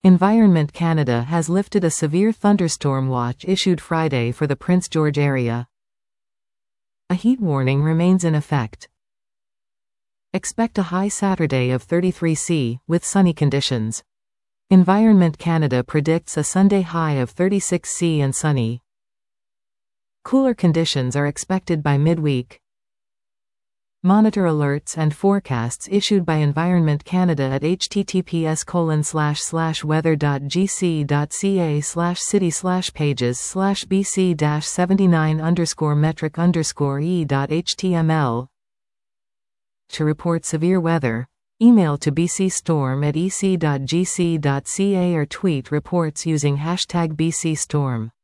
Environment Canada has lifted a severe thunderstorm watch issued Friday for the Prince George area. A heat warning remains in effect. Expect a high Saturday of 33°C, with sunny conditions. Environment Canada predicts a Sunday high of 36°C and sunny. Cooler conditions are expected by midweek. Monitor alerts and forecasts issued by Environment Canada at https://weather.gc.ca/city/pages/bc-79_metric_e.html. To report severe weather, email to bcstorm@ec.gc.ca or tweet reports using #BCStorm.